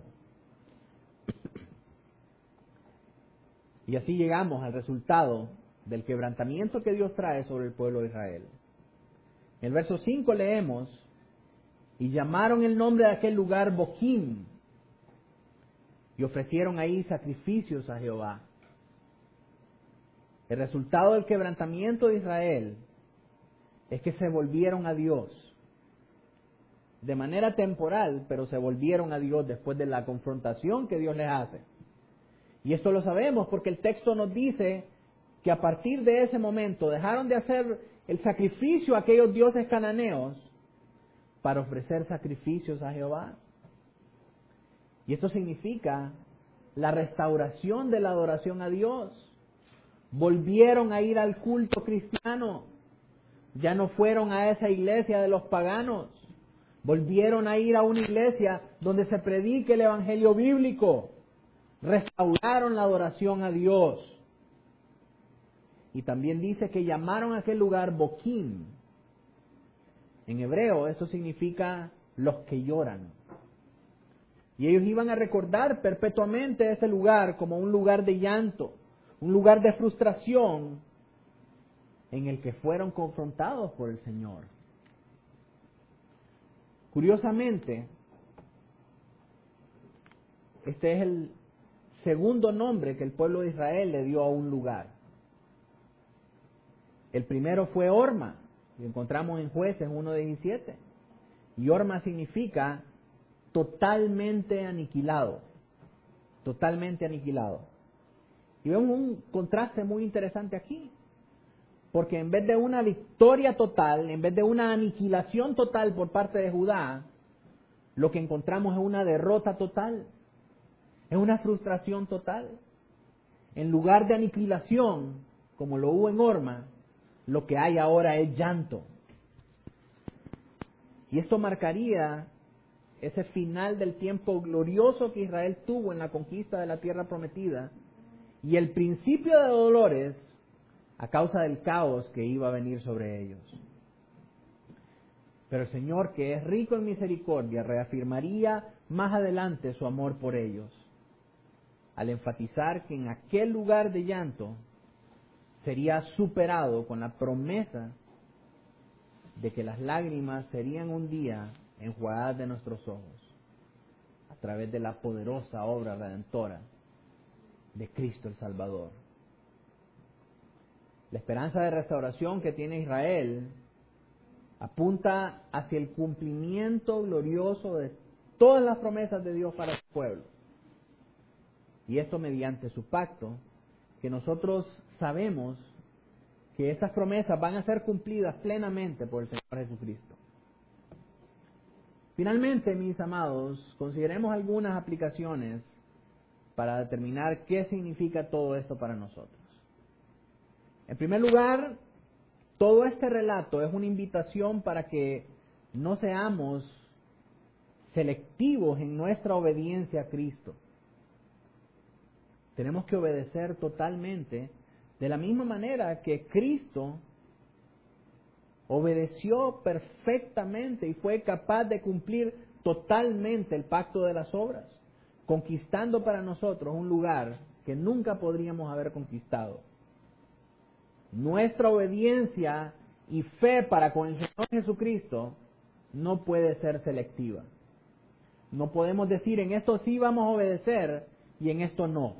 Y así llegamos al resultado del quebrantamiento que Dios trae sobre el pueblo de Israel. En el verso 5 leemos: y llamaron el nombre de aquel lugar Boquim, y ofrecieron ahí sacrificios a Jehová. El resultado del quebrantamiento de Israel es que se volvieron a Dios. De manera temporal, pero se volvieron a Dios después de la confrontación que Dios les hace. Y esto lo sabemos porque el texto nos dice que a partir de ese momento dejaron de hacer el sacrificio a aquellos dioses cananeos para ofrecer sacrificios a Jehová. Y esto significa la restauración de la adoración a Dios. Volvieron a ir al culto cristiano. Ya no fueron a esa iglesia de los paganos. Volvieron a ir a una iglesia donde se predique el evangelio bíblico. Restauraron la adoración a Dios. y también dice que llamaron a aquel lugar Boquim. En hebreo esto significa los que lloran. Y ellos iban a recordar perpetuamente ese lugar como un lugar de llanto, un lugar de frustración en el que fueron confrontados por el Señor. Curiosamente, este es el segundo nombre que el pueblo de Israel le dio a un lugar. El primero fue Horma, lo encontramos en Jueces 1:17. Y Horma significa totalmente aniquilado, totalmente aniquilado. Y vemos un contraste muy interesante aquí, porque en vez de una victoria total, en vez de una aniquilación total por parte de Judá, lo que encontramos es una derrota total, es una frustración total. En lugar de aniquilación, como lo hubo en Horma, lo que hay ahora es llanto. Y esto marcaría ese final del tiempo glorioso que Israel tuvo en la conquista de la tierra prometida y el principio de dolores a causa del caos que iba a venir sobre ellos. Pero el Señor, que es rico en misericordia, reafirmaría más adelante su amor por ellos, al enfatizar que en aquel lugar de llanto sería superado con la promesa de que las lágrimas serían un día enjuagadas de nuestros ojos a través de la poderosa obra redentora de Cristo el Salvador. La esperanza de restauración que tiene Israel apunta hacia el cumplimiento glorioso de todas las promesas de Dios para su pueblo. Y esto mediante su pacto, que nosotros sabemos que estas promesas van a ser cumplidas plenamente por el Señor Jesucristo. Finalmente, mis amados, consideremos algunas aplicaciones para determinar qué significa todo esto para nosotros. En primer lugar, todo este relato es una invitación para que no seamos selectivos en nuestra obediencia a Cristo. Tenemos que obedecer totalmente de la misma manera que Cristo obedeció perfectamente y fue capaz de cumplir totalmente el pacto de las obras, conquistando para nosotros un lugar que nunca podríamos haber conquistado. Nuestra obediencia y fe para con el Señor Jesucristo no puede ser selectiva. No podemos decir en esto sí vamos a obedecer y en esto no.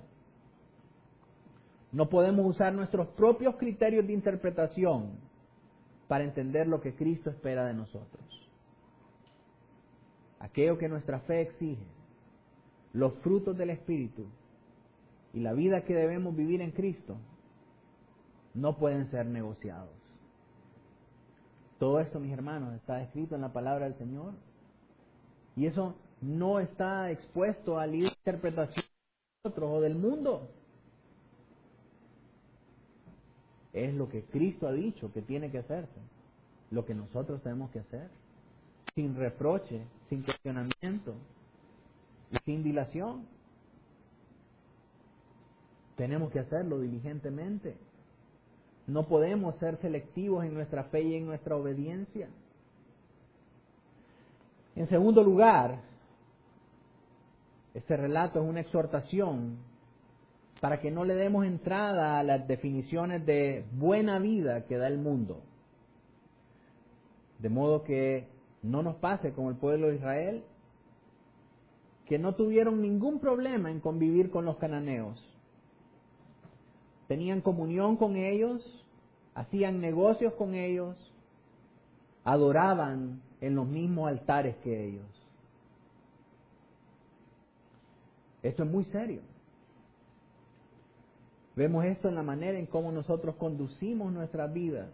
No podemos usar nuestros propios criterios de interpretación para entender lo que Cristo espera de nosotros. Aquello que nuestra fe exige, los frutos del Espíritu y la vida que debemos vivir en Cristo, no pueden ser negociados. Todo esto, mis hermanos, está escrito en la palabra del Señor. Y eso no está expuesto a libre interpretación de nosotros o del mundo. Es lo que Cristo ha dicho que tiene que hacerse, lo que nosotros tenemos que hacer, sin reproche, sin cuestionamiento y sin dilación. Tenemos que hacerlo diligentemente. No podemos ser selectivos en nuestra fe y en nuestra obediencia. En segundo lugar, este relato es una exhortación para que no le demos entrada a las definiciones de buena vida que da el mundo. De modo que no nos pase como el pueblo de Israel, que no tuvieron ningún problema en convivir con los cananeos. Tenían comunión con ellos, hacían negocios con ellos, adoraban en los mismos altares que ellos. Esto es muy serio. Vemos esto en la manera en cómo nosotros conducimos nuestras vidas.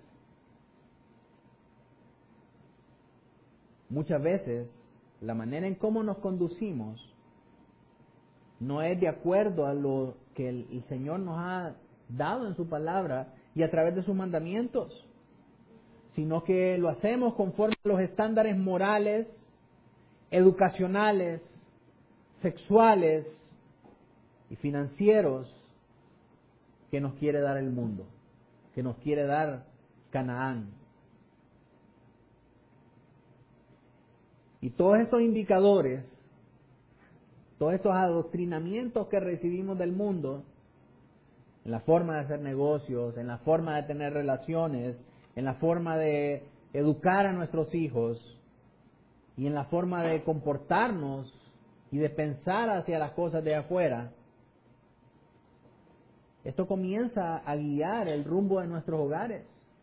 Muchas veces, la manera en cómo nos conducimos no es de acuerdo a lo que el Señor nos ha dado en su palabra y a través de sus mandamientos, sino que lo hacemos conforme a los estándares morales, educacionales, sexuales y financieros que nos quiere dar el mundo. que nos quiere dar Canaán. Y todos estos indicadores, todos estos adoctrinamientos que recibimos del mundo, en la forma de hacer negocios, en la forma de tener relaciones, en la forma de educar a nuestros hijos y en la forma de comportarnos y de pensar hacia las cosas de afuera, esto comienza a guiar el rumbo de nuestros hogares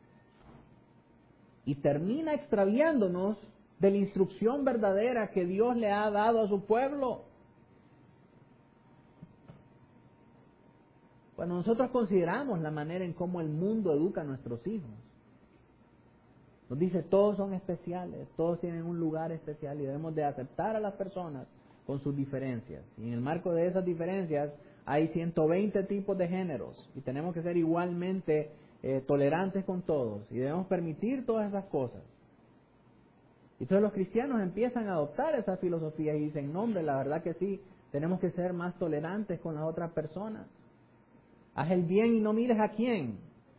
y termina extraviándonos de la instrucción verdadera que Dios le ha dado a su pueblo. Cuando nosotros consideramos la manera en cómo el mundo educa a nuestros hijos, nos dice todos son especiales, todos tienen un lugar especial y debemos de aceptar a las personas con sus diferencias. Y en el marco de esas diferencias hay 120 tipos de géneros y tenemos que ser igualmente tolerantes con todos y debemos permitir todas esas cosas. Y entonces los cristianos empiezan a adoptar esa filosofía y dicen, no hombre, la verdad que sí, tenemos que ser más tolerantes con las otras personas. Haz el bien y no mires a quién.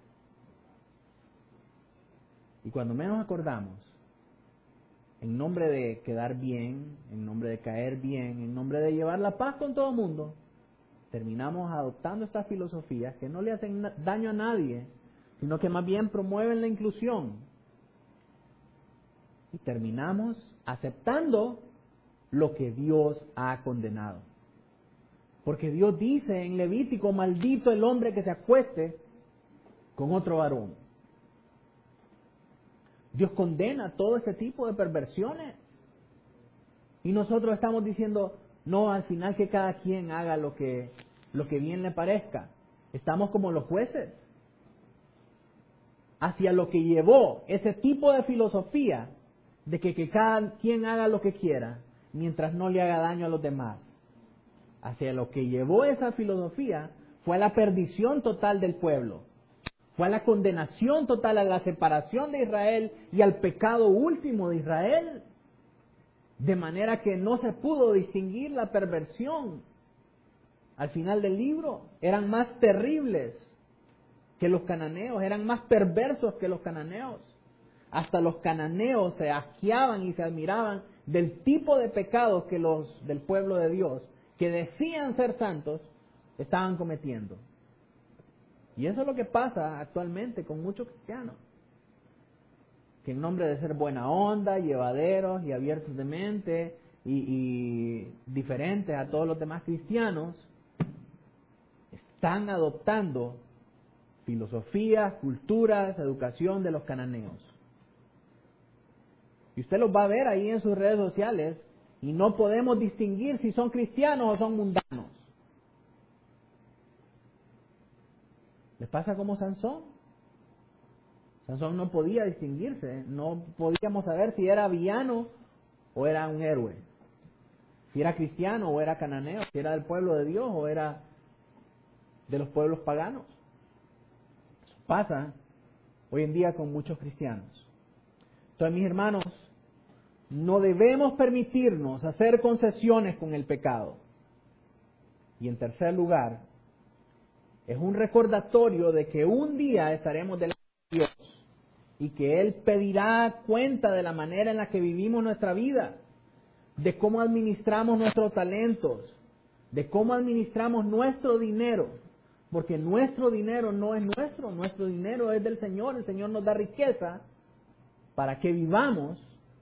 Y cuando menos acordamos, en nombre de quedar bien, en nombre de caer bien, en nombre de llevar la paz con todo el mundo, terminamos adoptando estas filosofías que no le hacen daño a nadie, sino que más bien promueven la inclusión. Y terminamos aceptando lo que Dios ha condenado. Porque Dios dice en Levítico, maldito el hombre que se acueste con otro varón. Dios condena todo ese tipo de perversiones. Y nosotros estamos diciendo, no, al final que cada quien haga lo que bien le parezca. Estamos como los jueces. Hacia lo que llevó ese tipo de filosofía de que cada quien haga lo que quiera, mientras no le haga daño a los demás. Hacia lo que llevó esa filosofía fue a la perdición total del pueblo. Fue a la condenación total, a la separación de Israel y al pecado último de Israel. De manera que no se pudo distinguir la perversión. Al final del libro eran más terribles que los cananeos, eran más perversos que los cananeos. Hasta los cananeos se asqueaban y se admiraban del tipo de pecados que los del pueblo de Dios, que decían ser santos, estaban cometiendo. Y eso es lo que pasa actualmente con muchos cristianos, que en nombre de ser buena onda, llevaderos y abiertos de mente y diferentes a todos los demás cristianos, están adoptando filosofías, culturas, educación de los cananeos. Y usted los va a ver ahí en sus redes sociales y no podemos distinguir si son cristianos o son mundanos. ¿Les pasa como Sansón? Sansón no podía distinguirse, no podíamos saber si era villano o era un héroe, si era cristiano o era cananeo, si era del pueblo de Dios o era de los pueblos paganos. Eso pasa hoy en día con muchos cristianos. Entonces, mis hermanos, no debemos permitirnos hacer concesiones con el pecado. Y en tercer lugar, es un recordatorio de que un día estaremos delante de Dios y que Él pedirá cuenta de la manera en la que vivimos nuestra vida, de cómo administramos nuestros talentos, de cómo administramos nuestro dinero, porque nuestro dinero no es nuestro dinero es del Señor. El Señor nos da riqueza para que vivamos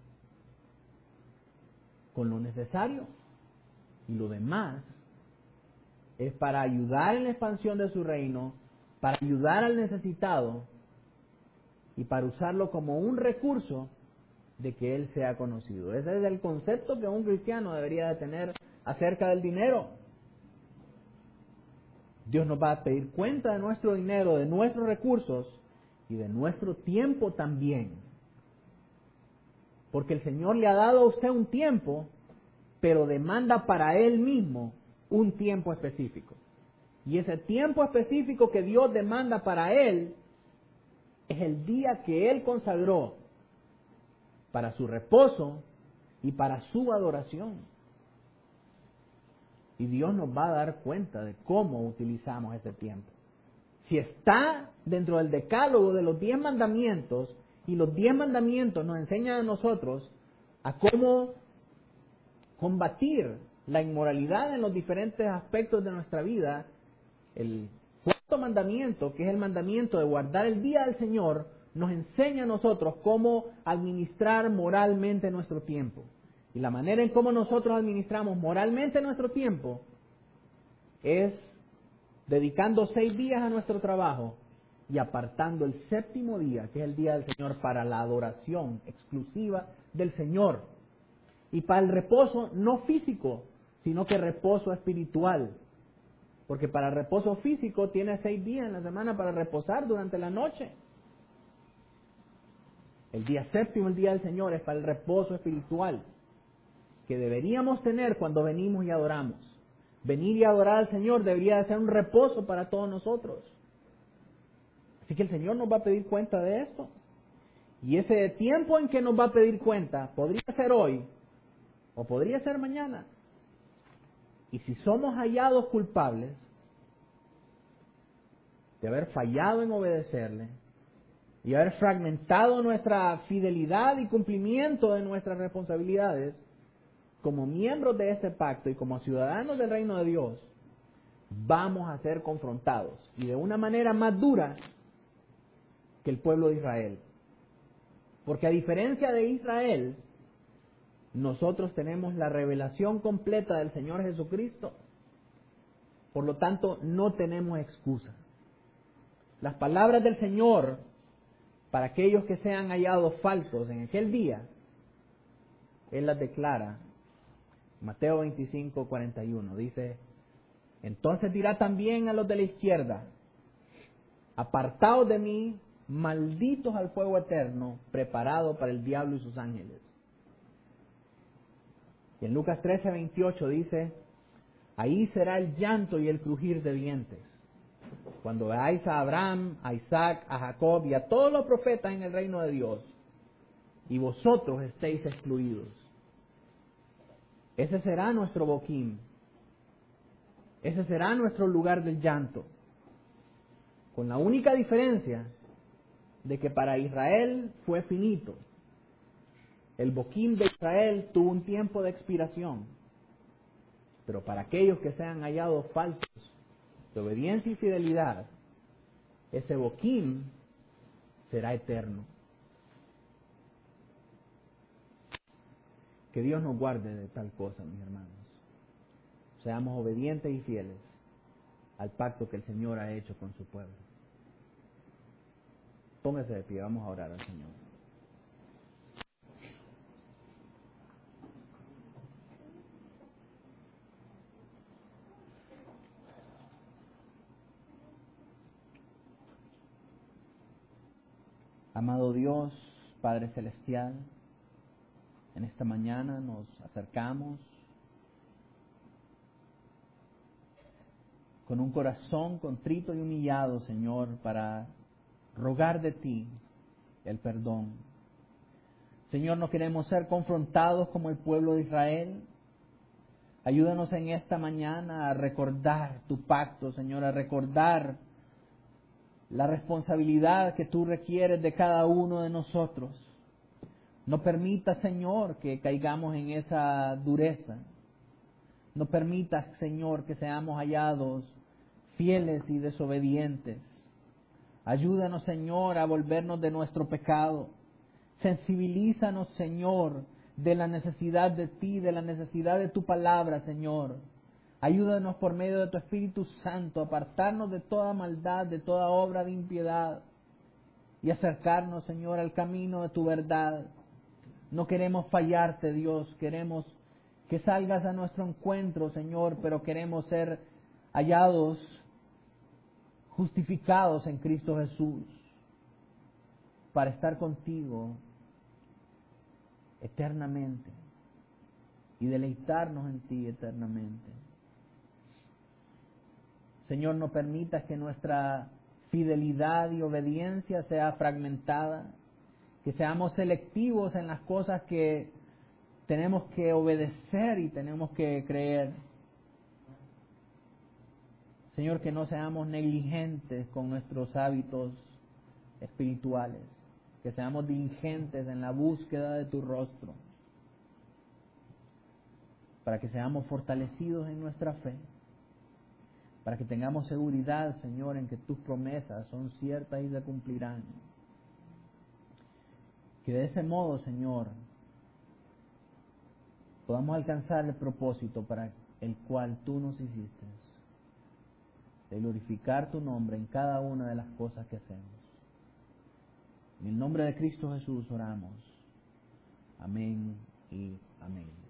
con lo necesario y lo demás es para ayudar en la expansión de su reino, para ayudar al necesitado y para usarlo como un recurso de que Él sea conocido. Ese es el concepto que un cristiano debería de tener acerca del dinero. Dios nos va a pedir cuenta de nuestro dinero, de nuestros recursos y de nuestro tiempo también. Porque el Señor le ha dado a usted un tiempo, pero demanda para Él mismo un tiempo específico. Y ese tiempo específico que Dios demanda para Él es el día que Él consagró para su reposo y para su adoración. Y Dios nos va a dar cuenta de cómo utilizamos ese tiempo. si está dentro del decálogo de los 10 mandamientos, y los 10 mandamientos nos enseñan a nosotros a cómo combatir la inmoralidad en los diferentes aspectos de nuestra vida, el cuarto mandamiento, que es el mandamiento de guardar el día del Señor, nos enseña a nosotros cómo administrar moralmente nuestro tiempo. Y la manera en cómo nosotros administramos moralmente nuestro tiempo es dedicando 6 días a nuestro trabajo y apartando el séptimo día, que es el día del Señor, para la adoración exclusiva del Señor. Y para el reposo no físico, sino que reposo espiritual. Porque para el reposo físico tiene 6 días en la semana para reposar durante la noche. El día séptimo, el día del Señor, es para el reposo espiritual que deberíamos tener cuando venimos y adoramos. Venir y adorar al Señor debería de ser un reposo para todos nosotros. Así que el Señor nos va a pedir cuenta de esto. Y ese tiempo en que nos va a pedir cuenta podría ser hoy o podría ser mañana. Y si somos hallados culpables de haber fallado en obedecerle y haber fragmentado nuestra fidelidad y cumplimiento de nuestras responsabilidades como miembros de este pacto y como ciudadanos del reino de Dios, vamos a ser confrontados, y de una manera más dura que el pueblo de Israel. Porque a diferencia de Israel, nosotros tenemos la revelación completa del Señor Jesucristo. Por lo tanto, no tenemos excusa. Las palabras del Señor, para aquellos que sean hallados falsos en aquel día, Él las declara. Mateo 25, 41, dice: entonces dirá también a los de la izquierda: apartaos de mí, malditos al fuego eterno, preparado para el diablo y sus ángeles. Y en Lucas 13, 28 dice: ahí será el llanto y el crujir de dientes, cuando veáis a Abraham, a Isaac, a Jacob y a todos los profetas en el reino de Dios, y vosotros estéis excluidos. Ese será nuestro boquín. Ese será nuestro lugar del llanto. Con la única diferencia de que para Israel fue finito. El boquín de Israel tuvo un tiempo de expiración. Pero para aquellos que sean hallados falsos de obediencia y fidelidad, ese boquín será eterno. Que Dios nos guarde de tal cosa, mis hermanos. Seamos obedientes y fieles al pacto que el Señor ha hecho con su pueblo. Póngase de pie, vamos a orar al Señor. Amado Dios, Padre Celestial, en esta mañana nos acercamos con un corazón contrito y humillado, Señor, para rogar de ti el perdón. Señor, no queremos ser confrontados como el pueblo de Israel. Ayúdanos en esta mañana a recordar tu pacto, Señor, a recordar la responsabilidad que tú requieres de cada uno de nosotros. No permita, Señor, que caigamos en esa dureza. No permita, Señor, que seamos hallados fieles y desobedientes. Ayúdanos, Señor, a volvernos de nuestro pecado. Sensibilízanos, Señor, de la necesidad de ti, de la necesidad de tu palabra, Señor. Ayúdanos por medio de tu Espíritu Santo a apartarnos de toda maldad, de toda obra de impiedad y acercarnos, Señor, al camino de tu verdad. No queremos fallarte, Dios, queremos que salgas a nuestro encuentro, Señor, pero queremos ser hallados, justificados en Cristo Jesús, para estar contigo eternamente y deleitarnos en ti eternamente. Señor, no permitas que nuestra fidelidad y obediencia sea fragmentada, que seamos selectivos en las cosas que tenemos que obedecer y tenemos que creer. Señor, que no seamos negligentes con nuestros hábitos espirituales, que seamos diligentes en la búsqueda de tu rostro, para que seamos fortalecidos en nuestra fe, para que tengamos seguridad, Señor, en que tus promesas son ciertas y se cumplirán. Que de ese modo, Señor, podamos alcanzar el propósito para el cual tú nos hiciste, de glorificar tu nombre en cada una de las cosas que hacemos. En el nombre de Cristo Jesús oramos. Amén y amén.